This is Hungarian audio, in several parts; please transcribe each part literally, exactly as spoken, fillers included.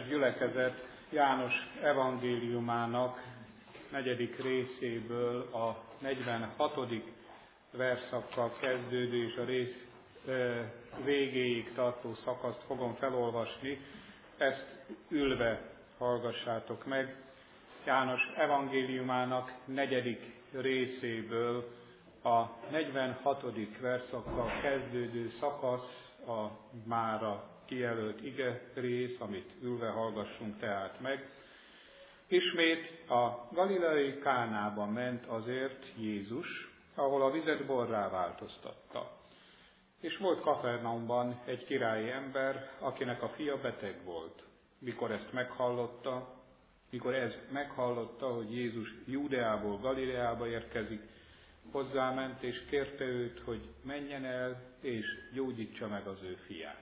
Kedves gyülekezet, János evangéliumának negyedik részéből a negyvenhatodik verszakkal kezdődő és a rész ö, végéig tartó szakaszt fogom felolvasni. Ezt ülve hallgassátok meg. János evangéliumának negyedik részéből a negyvenhatodik verszakkal kezdődő szakasz a mára kijelölt ige rész, amit ülve hallgassunk tehát meg. Ismét a galileai Kánába ment azért Jézus, ahol a vizet borrá változtatta. És volt Kapernaumban egy királyi ember, akinek a fia beteg volt. Mikor ezt meghallotta, mikor ez meghallotta, hogy Jézus Júdeából Galileába érkezik, hozzáment és kérte őt, hogy menjen el és gyógyítsa meg az ő fiát.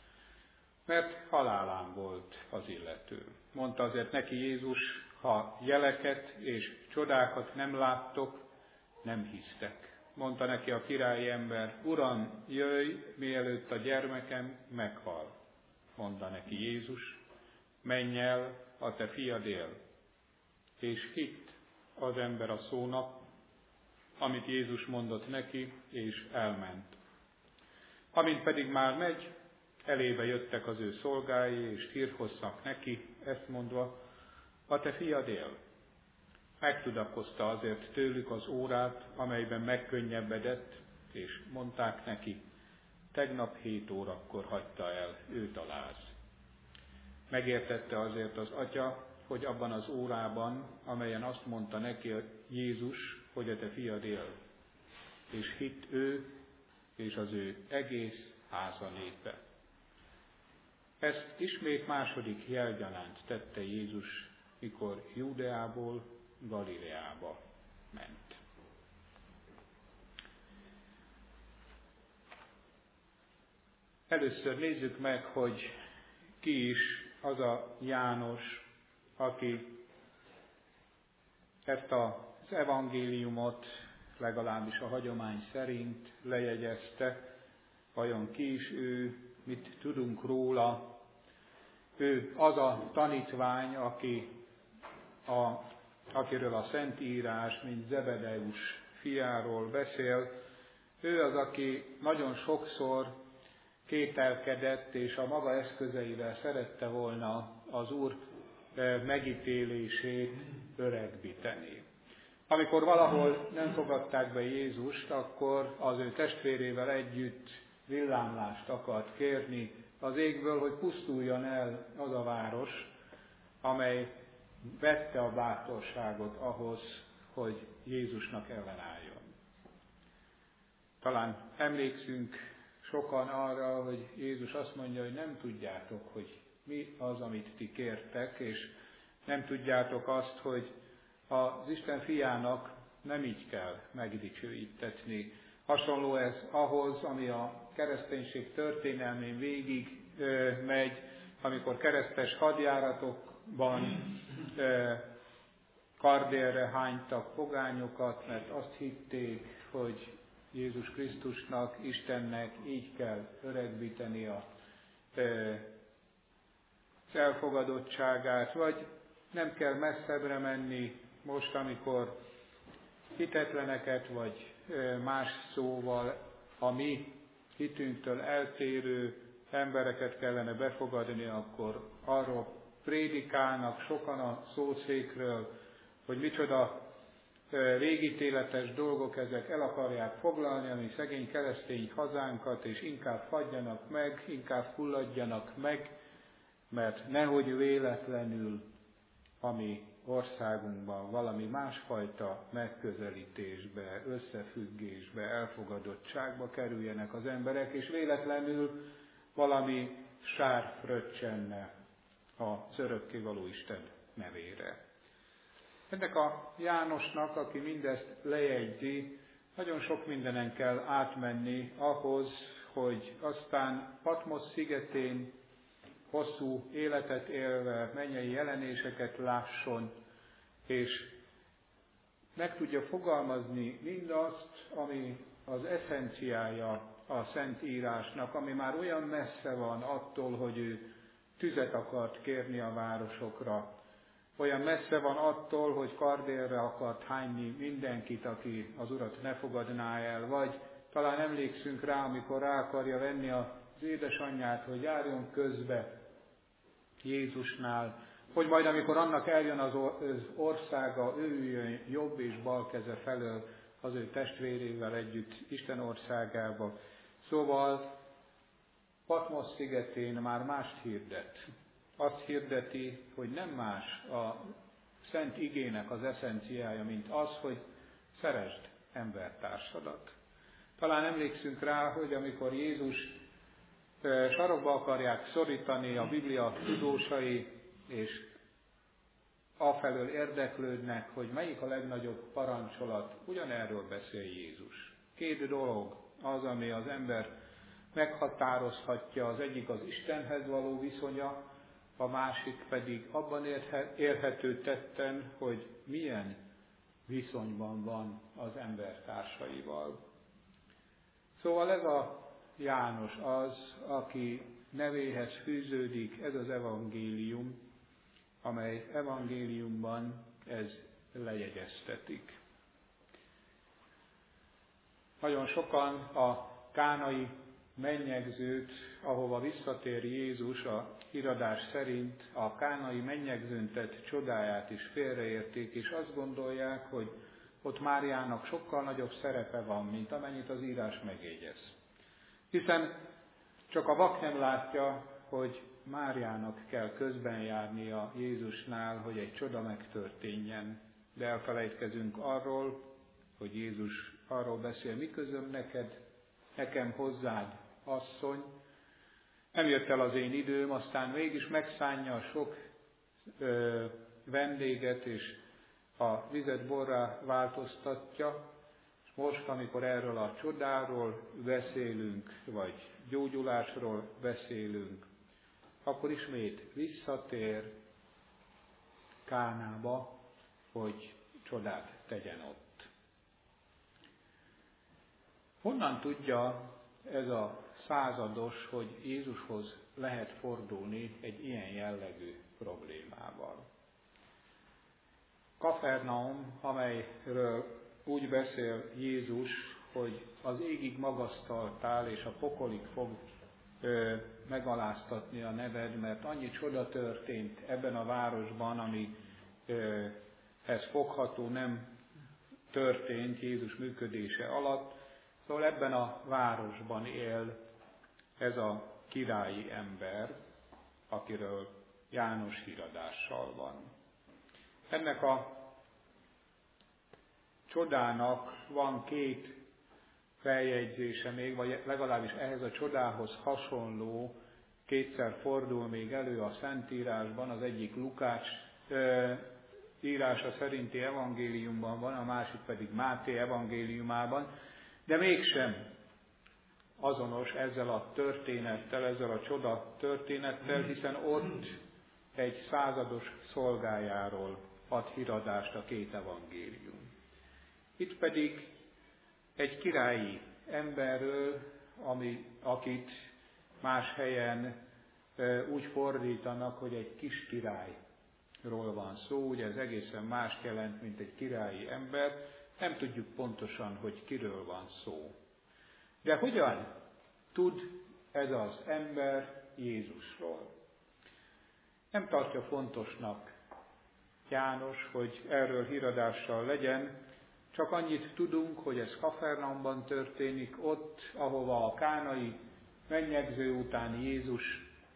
Mert halálán volt az illető. Mondta azért neki Jézus, ha jeleket és csodákat nem láttok, nem hisztek. Mondta neki a királyi ember, Uram, jöjj, mielőtt a gyermekem meghal. Mondta neki Jézus, menj el, a te fiad él. És hitt az ember a szónak, amit Jézus mondott neki, és elment. Amint pedig már megy, elébe jöttek az ő szolgái, és hírt hoztak neki, ezt mondva, a te fiad él. Megtudakozta azért tőlük az órát, amelyben megkönnyebbedett, és mondták neki, tegnap hét órakor hagyta el őt a láz. Megértette azért az atya, hogy abban az órában, amelyen azt mondta neki a Jézus, hogy a te fiad él, és hitt ő, és az ő egész háza népe. Ezt ismét második jelgyanánt tette Jézus, mikor Júdeából Galileába ment. Először nézzük meg, hogy ki is az a János, aki ezt az evangéliumot legalábbis a hagyomány szerint lejegyezte. Vajon ki is ő, mit tudunk róla? Ő az a tanítvány, aki a, akiről a Szentírás, mint Zebedeus fiáról beszél. Ő az, aki nagyon sokszor kételkedett, és a maga eszközeivel szerette volna az Úr megítélését öregbíteni. Amikor valahol nem fogadták be Jézust, akkor az ő testvérével együtt villámlást akart kérni az égből, hogy pusztuljon el az a város, amely vette a bátorságot ahhoz, hogy Jézusnak ellenálljon. Talán emlékszünk sokan arra, hogy Jézus azt mondja, hogy nem tudjátok, hogy mi az, amit ti kértek, és nem tudjátok azt, hogy az Isten fiának nem így kell megdicsőítetni. Hasonló ez ahhoz, ami a kereszténység történelmén végig ö, megy, amikor keresztes hadjáratokban ö, kardérre hánytak pogányokat, mert azt hitték, hogy Jézus Krisztusnak, Istennek így kell öregbíteni a, ö, az elfogadottságát, vagy nem kell messzebbre menni most, amikor hitetleneket, vagy más szóval a mi hitünktől eltérő embereket kellene befogadni, akkor arról prédikálnak sokan a szószékről, hogy micsoda végítéletes dolgok ezek, el akarják foglalni a mi szegény keresztény hazánkat, és inkább fagyjanak meg, inkább fulladjanak meg, mert nehogy véletlenül a mi országunkban valami másfajta megközelítésbe, összefüggésbe, elfogadottságba kerüljenek az emberek, és véletlenül valami sár fröccsenne az örökkévaló Isten nevére. Ennek a Jánosnak, aki mindezt lejegyzi, nagyon sok mindenen kell átmenni ahhoz, hogy aztán Patmosz szigetén hosszú életet élve mennyei jelenéseket lásson, és meg tudja fogalmazni mindazt, ami az eszenciája a Szentírásnak, ami már olyan messze van attól, hogy ő tüzet akart kérni a városokra. Olyan messze van attól, hogy kardélre akart hányni mindenkit, aki az Urat ne fogadná el, vagy talán emlékszünk rá, amikor rá akarja venni az édesanyját, hogy járjon közbe Jézusnál, hogy majd amikor annak eljön az országa, ő üljön jobb és bal keze felől az ő testvérével együtt Isten országába. Szóval Patmos szigetén már mást hirdet. Azt hirdeti, hogy nem más a szent igének az eszenciája, mint az, hogy szeresd embertársadat. Talán emlékszünk rá, hogy amikor Jézus sarokba akarják szorítani a Biblia tudósai, és afelől érdeklődnek, hogy melyik a legnagyobb parancsolat, ugyanerről beszél Jézus. Két dolog az, ami az ember meghatározhatja, az egyik az Istenhez való viszonya, a másik pedig abban érhető tetten, hogy milyen viszonyban van az embertársaival. Szóval ez a János az, aki nevéhez fűződik ez az evangélium, amely evangéliumban ez lejegyeztetik. Nagyon sokan a kánai mennyegzőt, ahova visszatér Jézus a híradás szerint, a kánai mennyegzőn tett csodáját is félreérték, és azt gondolják, hogy ott Máriának sokkal nagyobb szerepe van, mint amennyit az írás megjegyez. Hiszen csak a vak nem látja, hogy Máriának kell közben járnia Jézusnál, hogy egy csoda megtörténjen. De elfelejtkezünk arról, hogy Jézus arról beszél, mi közöm neked, nekem hozzád, asszony. Nem jött el az én időm, aztán mégis megszánja a sok ö, vendéget, és a vizet borrá változtatja. És most, amikor erről a csodáról beszélünk, vagy gyógyulásról beszélünk, akkor ismét visszatér Kánába, hogy csodát tegyen ott. Honnan tudja ez a százados, hogy Jézushoz lehet fordulni egy ilyen jellegű problémával? Kapernaum, amelyről úgy beszél Jézus, hogy az égig magasztaltál, és a pokolig fog ö, megaláztatni a neved, mert annyi csoda történt ebben a városban, ami ö, ez fogható nem történt Jézus működése alatt. Szóval ebben a városban él ez a királyi ember, akiről János híradással van. Ennek a csodának van két feljegyzése még, vagy legalábbis ehhez a csodához hasonló, kétszer fordul még elő a Szentírásban, az egyik Lukács e, írása szerinti evangéliumban van, a másik pedig Máté evangéliumában, de mégsem azonos ezzel a történettel, ezzel a csoda történettel, hiszen ott egy százados szolgájáról ad híradást a két evangélium. Itt pedig egy királyi emberről, ami, akit más helyen e, úgy fordítanak, hogy egy kis királyról van szó, ugye ez egészen mást jelent, mint egy királyi ember, nem tudjuk pontosan, hogy kiről van szó. De hogyan tud ez az ember Jézusról? Nem tartja fontosnak János, hogy erről híradással legyen, csak annyit tudunk, hogy ez Kapernaumban történik, ott, ahova a kánai mennyegző után Jézus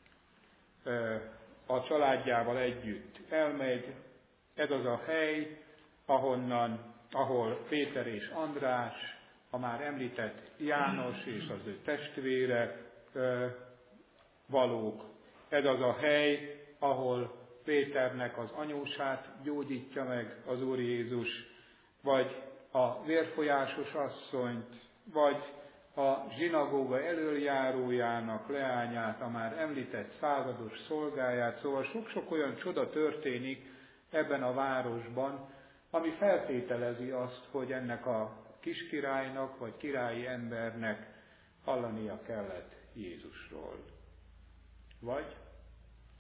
a családjával együtt elmegy. Ez az a hely, ahonnan, ahol Péter és András, a már említett János és az ő testvére valók. Ez az a hely, ahol Péternek az anyósát gyógyítja meg az Úr Jézus, vagy a vérfolyásos asszonyt, vagy a zsinagóga elöljárójának leányát, a már említett százados szolgáját, szóval sok-sok olyan csoda történik ebben a városban, ami feltételezi azt, hogy ennek a kiskirálynak, vagy királyi embernek hallania kellett Jézusról. Vagy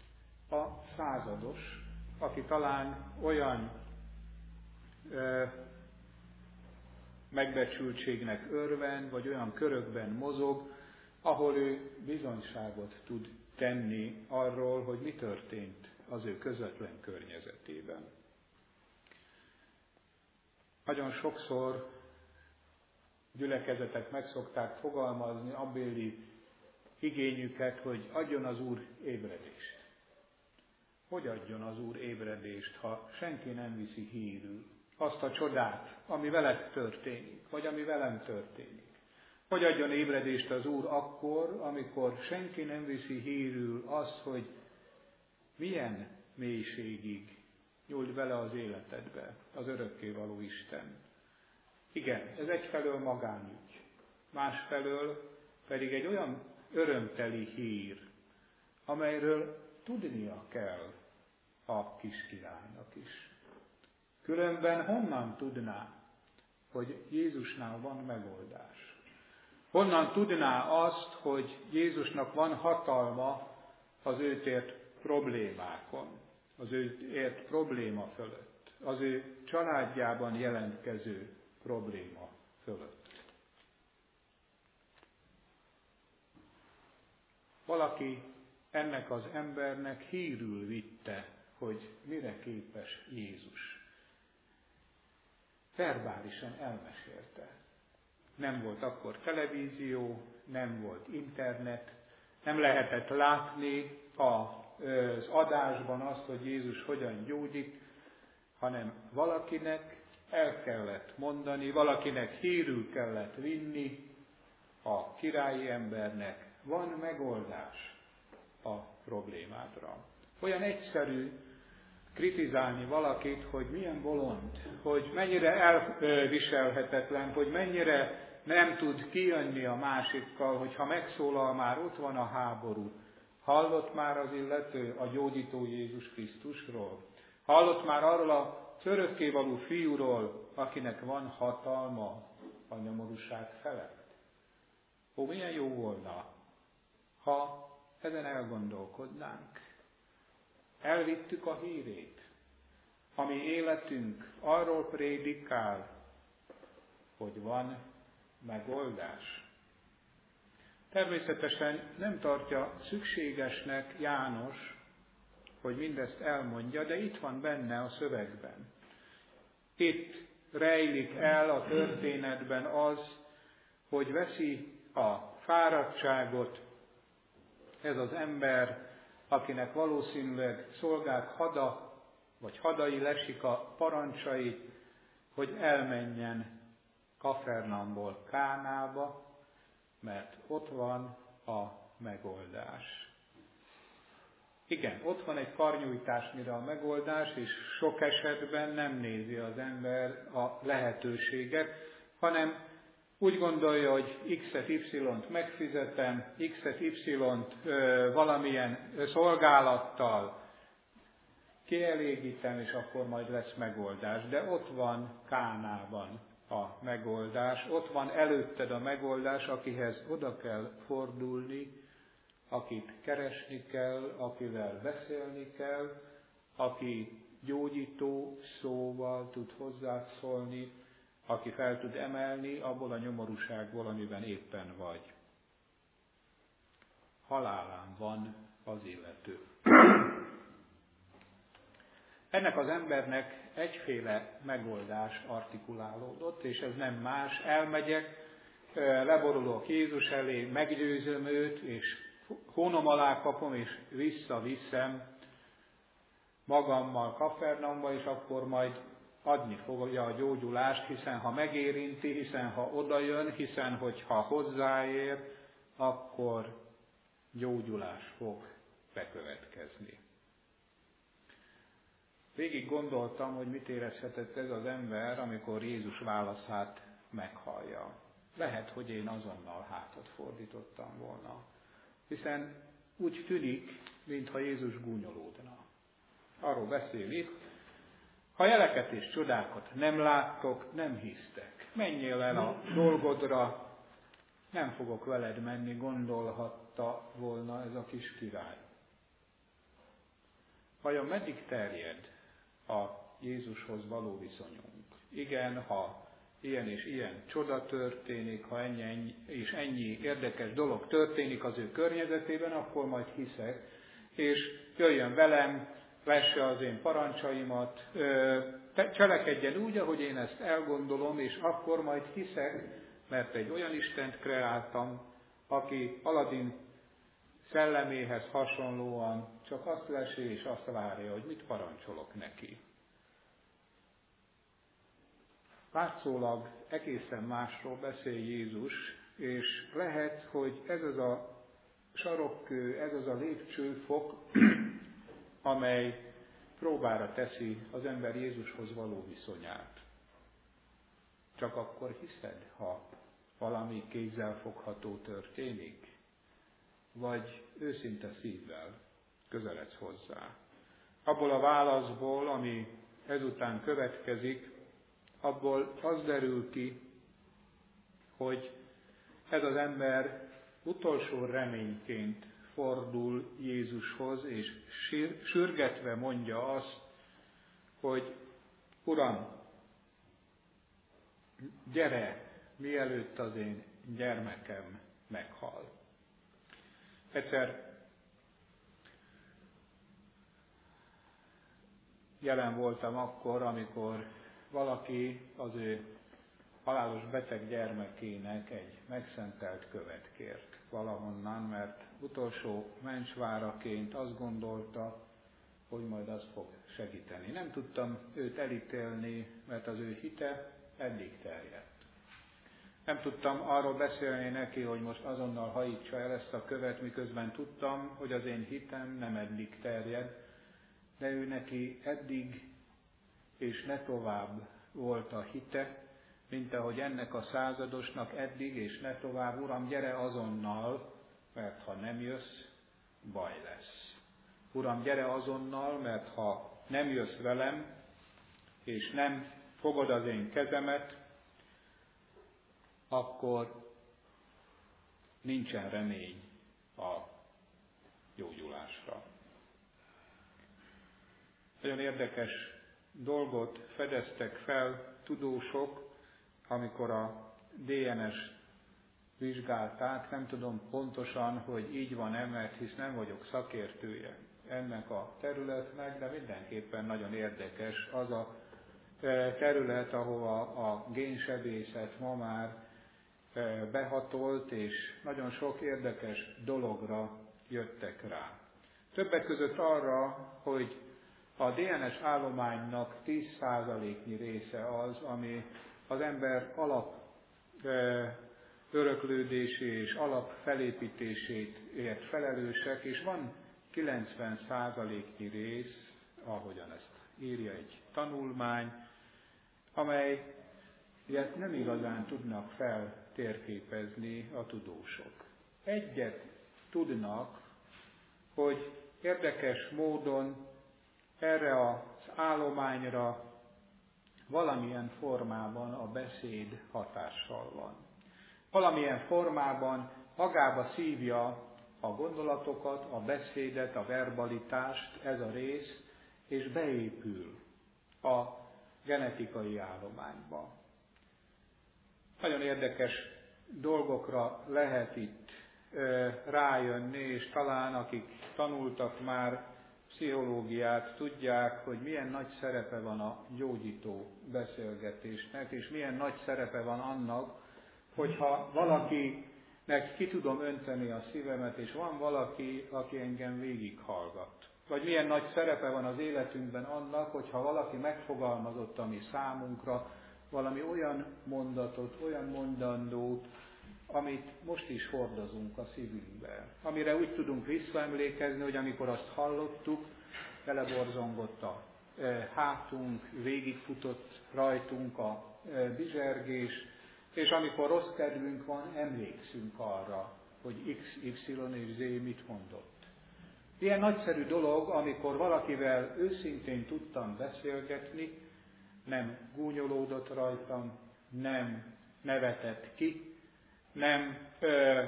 a százados, aki talán olyan ö, megbecsültségnek örvend, vagy olyan körökben mozog, ahol ő bizonyságot tud tenni arról, hogy mi történt az ő közvetlen környezetében. Nagyon sokszor gyülekezetek meg szokták fogalmazni abbéli igényüket, hogy adjon az Úr ébredést. Hogy adjon az Úr ébredést, ha senki nem viszi hírül azt a csodát, ami veled történik, vagy ami velem történik? Hogy adjon ébredést az Úr akkor, amikor senki nem viszi hírül azt, hogy milyen mélységig nyújt bele az életedbe az örökkévaló Isten. Igen, ez egyfelől magánügy, másfelől pedig egy olyan örömteli hír, amelyről tudnia kell a kis királynak is. Különben honnan tudná, hogy Jézusnál van megoldás? Honnan tudná azt, hogy Jézusnak van hatalma az őt ért problémákon, az őt ért probléma fölött, az ő családjában jelentkező probléma fölött? Valaki ennek az embernek hírül vitte, hogy mire képes Jézus. Verbálisan elmesélte. Nem volt akkor televízió, nem volt internet, nem lehetett látni az adásban azt, hogy Jézus hogyan gyógyít, hanem valakinek el kellett mondani, valakinek hírül kellett vinni a királyi embernek. Van megoldás a problémádra. Olyan egyszerű kritizálni valakit, hogy milyen bolond, hogy mennyire elviselhetetlen, hogy mennyire nem tud kijönni a másikkal, hogyha megszólal, már ott van a háború. Hallott már az illető a gyógyító Jézus Krisztusról? Hallott már arról a örökkévaló fiúról, akinek van hatalma a nyomorúság felett? Ó, milyen jó volna, ha ezen elgondolkodnánk. Elvittük a hírét. A mi életünk arról prédikál, hogy van megoldás. Természetesen nem tartja szükségesnek János, hogy mindezt elmondja, de itt van benne a szövegben. Itt rejlik el a történetben az, hogy veszi a fáradtságot ez az ember, akinek valószínűleg szolgák hada, vagy hadai lesik a parancsai, hogy elmenjen Kapernaumból Kánába, mert ott van a megoldás. Igen, ott van egy karnyújtás, mire a megoldás, és sok esetben nem nézi az ember a lehetőséget, hanem úgy gondolja, hogy X-et, Y-t megfizetem, X-et, Y-t ö, valamilyen szolgálattal kielégítem, és akkor majd lesz megoldás. De ott van Kánában a megoldás, ott van előtted a megoldás, akihez oda kell fordulni, akit keresni kell, akivel beszélni kell, aki gyógyító szóval tud hozzászólni, aki fel tud emelni abból a nyomorúságból, amiben éppen vagy. Halálán van az illető. Ennek az embernek egyféle megoldás artikulálódott, és ez nem más. Elmegyek, leborulok Jézus elé, meggyőzöm őt, és hónom alá kapom, és visszaviszem magammal Kapernaumba, és akkor majd adni fogja a gyógyulást, hiszen ha megérinti, hiszen ha odajön, hiszen hogyha hozzáér, akkor gyógyulás fog bekövetkezni. Végig gondoltam, hogy mit érezhetett ez az ember, amikor Jézus válaszát meghallja. Lehet, hogy én azonnal hátat fordítottam volna, hiszen úgy tűnik, mintha Jézus gúnyolódna. Arról beszél itt, ha jeleket és csodákat nem láttok, nem hisztek. Menjél el a dolgodra, nem fogok veled menni, gondolhatta volna ez a kis király. vajon meddig terjed a Jézushoz való viszonyunk? Igen, ha ilyen és ilyen csoda történik, ha ennyi, ennyi és ennyi érdekes dolog történik az ő környezetében, akkor majd hiszek, és jöjjön velem, vesse az én parancsaimat, cselekedjen úgy, ahogy én ezt elgondolom, és akkor majd hiszek, mert egy olyan Istent kreáltam, aki Aladin szelleméhez hasonlóan csak azt lesi és azt várja, hogy mit parancsolok neki. Látszólag egészen másról beszél Jézus, és lehet, hogy ez az a sarokkő, ez az a lépcsőfok, amely próbára teszi az ember Jézushoz való viszonyát. Csak akkor hiszed, ha valami kézzelfogható történik? Vagy őszinte szívvel közeledsz hozzá? Abból a válaszból, ami ezután következik, abból az derül ki, hogy ez az ember utolsó reményként fordul Jézushoz, és sürgetve mondja azt, hogy Uram, gyere, mielőtt az én gyermekem meghal. Egyszer jelen voltam akkor, amikor valaki az ő halálos beteg gyermekének egy megszentelt követ kért valahonnan, mert utolsó mencsváraként azt gondolta, hogy majd az fog segíteni. Nem tudtam őt elítélni, mert az ő hite eddig terjedt. Nem tudtam arról beszélni neki, hogy most azonnal hajítsa el ezt a követ, miközben tudtam, hogy az én hitem nem eddig terjed, de ő neki eddig és ne tovább volt a hite, mint ahogy ennek a századosnak eddig és ne tovább, Uram, gyere azonnal, mert ha nem jössz, baj lesz. Uram, gyere azonnal, mert ha nem jössz velem, és nem fogod az én kezemet, akkor nincsen remény a gyógyulásra. Nagyon érdekes dolgot fedeztek fel tudósok, amikor a dé en es vizsgálták. Nem tudom pontosan, hogy így van-e, mert hisz nem vagyok szakértője ennek a területnek, de mindenképpen nagyon érdekes az a terület, ahova a génsebészet ma már behatolt, és nagyon sok érdekes dologra jöttek rá. Többek között arra, hogy a dé en es állománynak tíz százaléknyi része az, ami az ember alap öröklődési és alap felépítését ért felelősek, és van kilencven százaléknyi rész, ahogyan ezt írja egy tanulmány, amely ilyet nem igazán tudnak feltérképezni a tudósok. Egyet tudnak, hogy érdekes módon erre az állományra valamilyen formában a beszéd hatással van. Valamilyen formában magába szívja a gondolatokat, a beszédet, a verbalitást, ez a rész, és beépül a genetikai állományba. Nagyon érdekes dolgokra lehet itt rájönni, és talán akik tanultak már pszichológiát, tudják, hogy milyen nagy szerepe van a gyógyító beszélgetésnek, és milyen nagy szerepe van annak, hogyha valakinek ki tudom önteni a szívemet, és van valaki, aki engem végighallgat. Vagy milyen nagy szerepe van az életünkben annak, hogyha valaki megfogalmazott a mi számunkra valami olyan mondatot, olyan mondandót, amit most is hordozunk a szívünkben. Amire úgy tudunk visszaemlékezni, hogy amikor azt hallottuk, beleborzongott a hátunk, végigfutott rajtunk a bizsergés, és amikor rossz kedvünk van, emlékszünk arra, hogy X, Y és Z mit mondott. Ilyen nagyszerű dolog, amikor valakivel őszintén tudtam beszélgetni, nem gúnyolódott rajtam, nem nevetett ki, nem ö,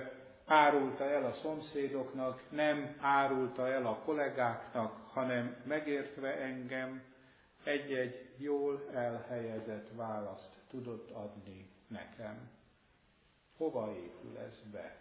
árulta el a szomszédoknak, nem árulta el a kollégáknak, hanem megértve engem, egy-egy jól elhelyezett választ tudott adni nekem. Hova épül ez be?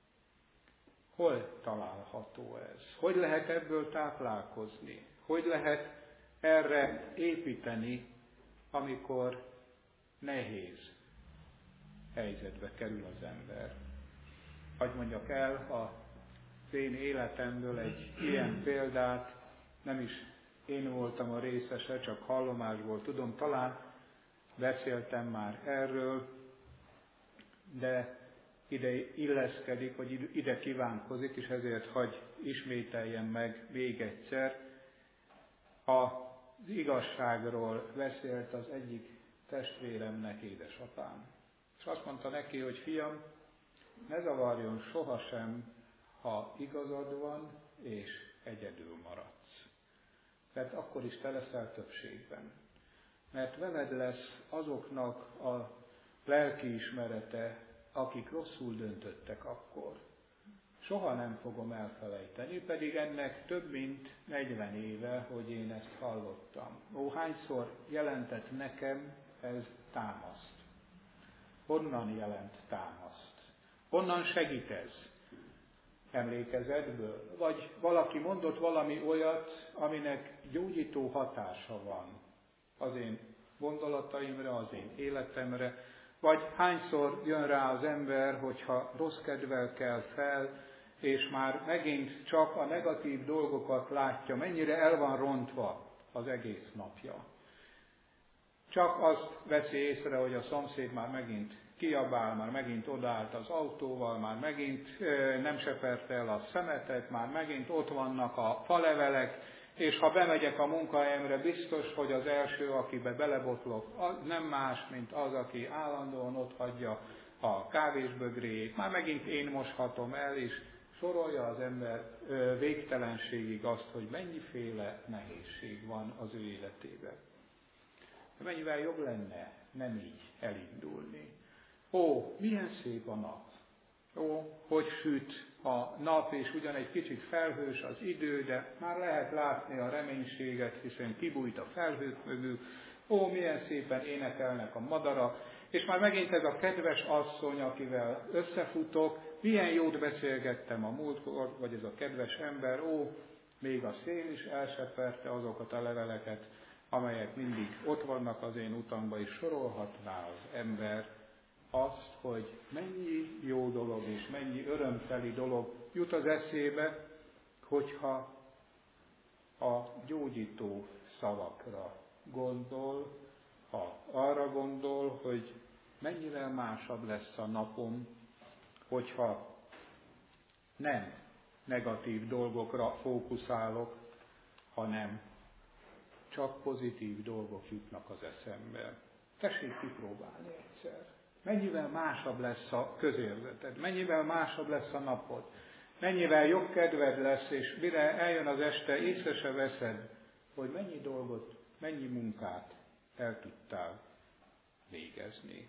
Hol található ez? Hogy lehet ebből táplálkozni? Hogy lehet erre építeni, amikor nehéz helyzetbe kerül az ember? Hadd mondjak el az én életemből egy ilyen példát, nem is én voltam a részese, csak hallomásból tudom, talán beszéltem már erről, de ide illeszkedik, vagy ide kívánkozik, és ezért hagy ismételjem meg még egyszer. Az igazságról beszélt az egyik testvéremnek édesapám. És azt mondta neki, hogy fiam, ne zavarjon sohasem, ha igazad van, és egyedül maradsz. Mert akkor is te leszel többségben. Mert veled lesz azoknak a lelkiismerete, akik rosszul döntöttek akkor. Soha nem fogom elfelejteni, pedig ennek több mint negyven éve, hogy én ezt hallottam. Ó, hányszor jelentett nekem ez támaszt? Honnan jelent támaszt? Honnan segít ez? Emlékezetből? Vagy valaki mondott valami olyat, aminek gyógyító hatása van az én gondolataimra, az én életemre, vagy hányszor jön rá az ember, hogyha rossz kedvel kell fel, és már megint csak a negatív dolgokat látja, mennyire el van rontva az egész napja. Csak azt veszi észre, hogy a szomszéd már megint kiabál, már megint odaállt az autóval, már megint nem seperte el a szemetet, már megint ott vannak a falevelek, és ha bemegyek a munkahelyemre, biztos, hogy az első, akibe belebotlok, az nem más, mint az, aki állandóan ott hagyja a kávésbögréjét. Már megint én moshatom el, és sorolja az ember végtelenségig azt, hogy mennyiféle nehézség van az ő életében. De mennyivel jobb lenne nem így elindulni. Ó, milyen szép a nap! Ó, hogy süt a nap, és ugyan egy kicsit felhős az idő, de már lehet látni a reménységet, hiszen kibújt a felhők mögül. Ó, milyen szépen énekelnek a madarak, és már megint ez a kedves asszony, akivel összefutok, milyen jót beszélgettem a múltkor, vagy ez a kedves ember, ó, még a szél is elseperte azokat a leveleket, amelyek mindig ott vannak az én utamban, és sorolhatná az ember azt, hogy mennyi jó dolog és mennyi örömteli dolog jut az eszébe, hogyha a gyógyító szavakra gondol, ha arra gondol, hogy mennyivel másabb lesz a napom, hogyha nem negatív dolgokra fókuszálok, hanem csak pozitív dolgok jutnak az eszembe. Tessék kipróbálni egyszer. Mennyivel másabb lesz a közérzeted, mennyivel másabb lesz a napod, mennyivel jobb kedved lesz, és mire eljön az este, észre se veszed, hogy mennyi dolgot, mennyi munkát el tudtál végezni.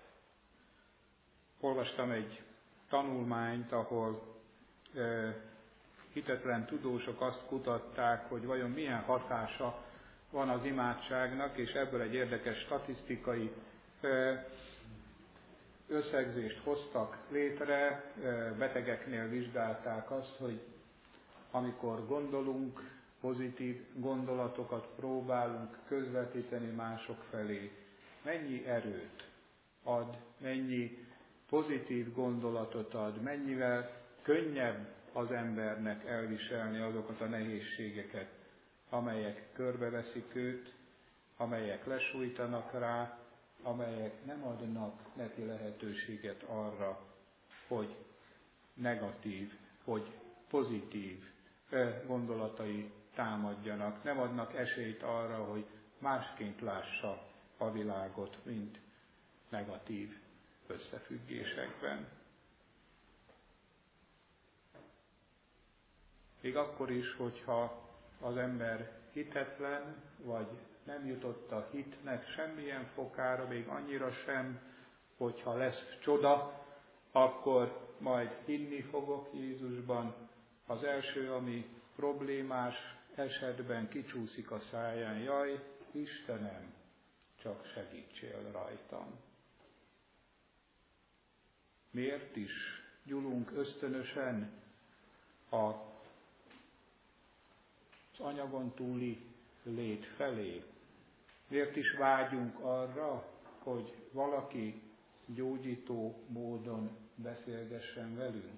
Olvastam egy tanulmányt, ahol e, hitetlen tudósok azt kutatták, hogy vajon milyen hatása van az imádságnak, és ebből egy érdekes statisztikai e, összegzést hoztak létre, betegeknél vizsgálták azt, hogy amikor gondolunk, pozitív gondolatokat próbálunk közvetíteni mások felé, mennyi erőt ad, mennyi pozitív gondolatot ad, mennyivel könnyebb az embernek elviselni azokat a nehézségeket, amelyek körbeveszik őt, amelyek lesújtanak rá, amelyek nem adnak neki lehetőséget arra, hogy negatív, hogy pozitív gondolatai támadjanak, nem adnak esélyt arra, hogy másként lássa a világot, mint negatív összefüggésekben. Még akkor is, hogyha az ember hitetlen, vagy nem jutott a hitnek semmilyen fokára, még annyira sem, hogyha lesz csoda, akkor majd hinni fogok Jézusban, az első, ami problémás esetben kicsúszik a száján, jaj, Istenem, csak segítsél rajtam. Miért is gyulunk ösztönösen a, az anyagon túli lét felé? Miért is vágyunk arra, hogy valaki gyógyító módon beszélgessen velünk?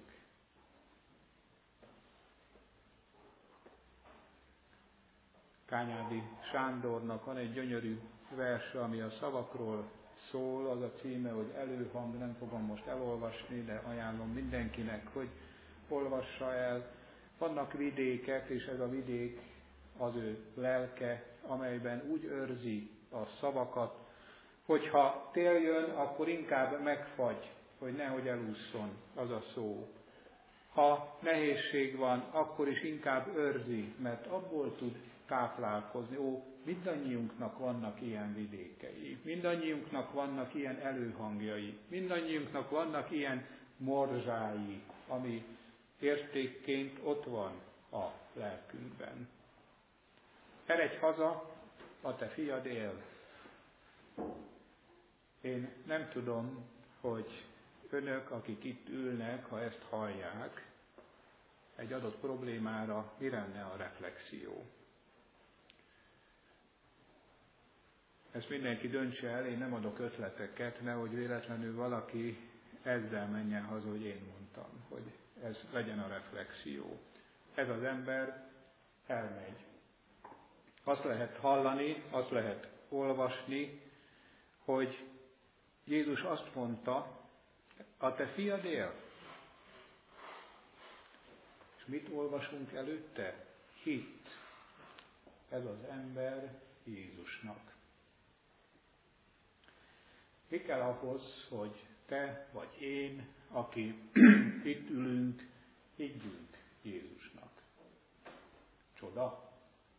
Kányádi Sándornak van egy gyönyörű verse, ami a szavakról szól, az a címe, hogy Előhang, nem fogom most elolvasni, de ajánlom mindenkinek, hogy olvassa el. Vannak vidékek, és ez a vidék az ő lelke, amelyben úgy őrzi a szavakat, hogyha tél jön, akkor inkább megfagy, hogy nehogy elússzon az a szó. Ha nehézség van, akkor is inkább őrzi, mert abból tud táplálkozni. Ó, mindannyiunknak vannak ilyen vidékei, mindannyiunknak vannak ilyen előhangjai, mindannyiunknak vannak ilyen morzsái, ami értékként ott van a lelkünkben. Eredj haza, a te fiad él. Én nem tudom, hogy önök, akik itt ülnek, ha ezt hallják, egy adott problémára mi lenne a reflexió. Ezt mindenki döntse el, én nem adok ötleteket, nehogy véletlenül valaki ezzel menjen haza, hogy én mondtam, hogy ez legyen a reflexió. Ez az ember elmegy. Azt lehet hallani, azt lehet olvasni, hogy Jézus azt mondta, a te fiad él. És mit olvasunk előtte? Hitt. Ez az ember Jézusnak. Mi kell ahhoz, hogy te vagy én, aki itt ülünk, higgyünk Jézusnak? Csoda?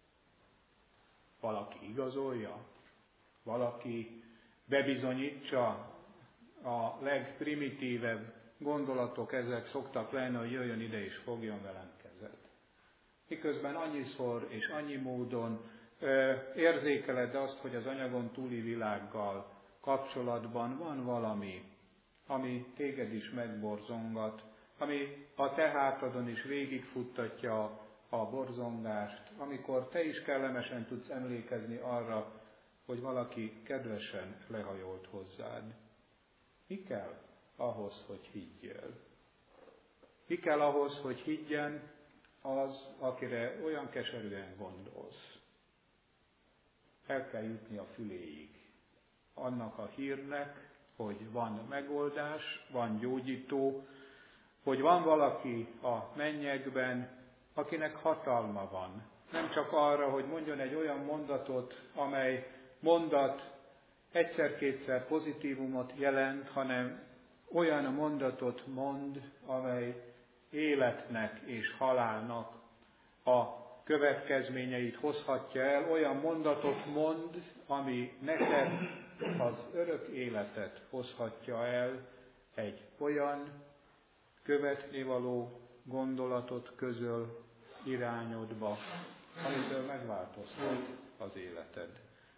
Valaki igazolja? Valaki bebizonyítsa? A legprimitívebb gondolatok ezek szoktak lenni, hogy jöjjön ide és fogjon velem kezet. Miközben annyiszor és annyi módon ö, érzékeled azt, hogy az anyagon túli világgal kapcsolatban van valami, ami téged is megborzongat, ami a te hátadon is végigfuttatja a borzongást, amikor te is kellemesen tudsz emlékezni arra, hogy valaki kedvesen lehajolt hozzád. Mi kell ahhoz, hogy higgyél? Mi kell ahhoz, hogy higgyen az, akire olyan keserűen gondolsz? El kell jutni a füléig. Annak a hírnek, hogy van megoldás, van gyógyító, hogy van valaki a mennyekben, akinek hatalma van. Nem csak arra, hogy mondjon egy olyan mondatot, amely mondat egyszer-kétszer pozitívumot jelent, hanem olyan mondatot mond, amely életnek és halálnak a következményeit hozhatja el. Olyan mondatot mond, ami neked az örök életet hozhatja el, egy olyan követnivaló gondolatot közöl irányodba, amitől megváltoztat az életed.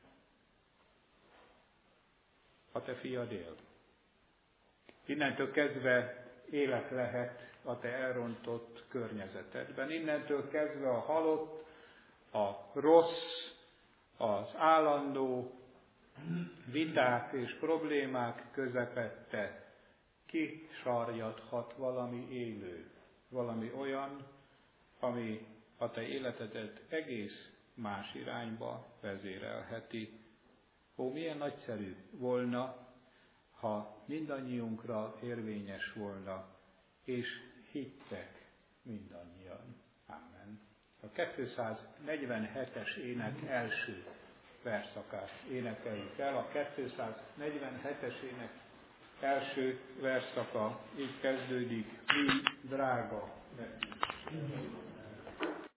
A te fiad él. Innentől kezdve élet lehet a te elrontott környezetedben. Innentől kezdve a halott, a rossz, az állandó viták és problémák közepette kisarjadhat valami élő, valami olyan, ami a te életedet egész más irányba vezérelheti. Ó, milyen nagyszerű volna, ha mindannyiunkra érvényes volna, és hittek mindannyian. Amen. A kétszáznegyvenhetes ének első versszakát énekeljük el. A kétszáznegyvenhetes ének első versszaka így kezdődik, mi drága nekünk.